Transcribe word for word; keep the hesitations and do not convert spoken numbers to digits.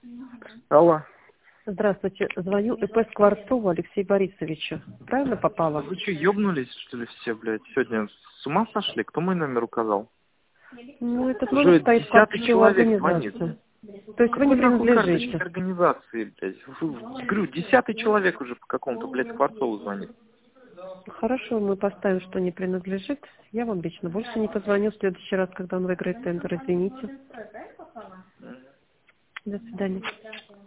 Алло. Здравствуйте. Звоню ИП Скворцову Алексею Борисовичу. Правильно попала? Вы что, ёбнулись, что ли, все, блядь? Сегодня с ума сошли? Кто мой номер указал? Ну, этот номер Уже стоит в десятый папке у человек звонит. организации. То есть вы не Какой нахуй карточки принадлежите. организации, блядь? Вы- Говорю, десятый человек уже по какому-то, блядь, Скворцову звонит. Хорошо, мы поставим, что не принадлежит. Я вам лично больше не позвоню в следующий раз, когда он выиграет тендер. Извините. До свидания.